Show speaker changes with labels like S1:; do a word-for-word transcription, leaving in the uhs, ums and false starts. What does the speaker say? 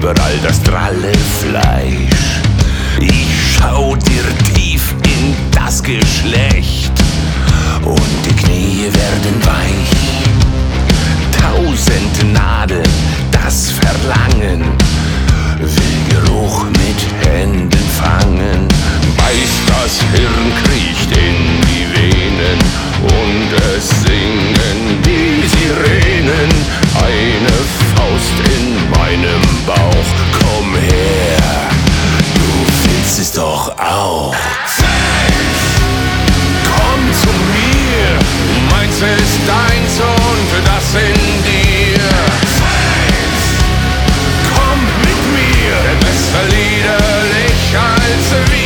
S1: überall das dralle Fleisch. Ich schau dir tief in das Geschlecht und die Knie werden weich. Tausend Nadeln, das Verlangen will Geruch mit Händen fangen. Beißt das Hirn, kriecht in die Venen und es singen die Sirenen. Eine Faust in meinem Bauch, komm her, du willst es doch auch. Komm zu mir, du meinst es ist deins und das in dir. Komm mit mir, besser liederlich als wir.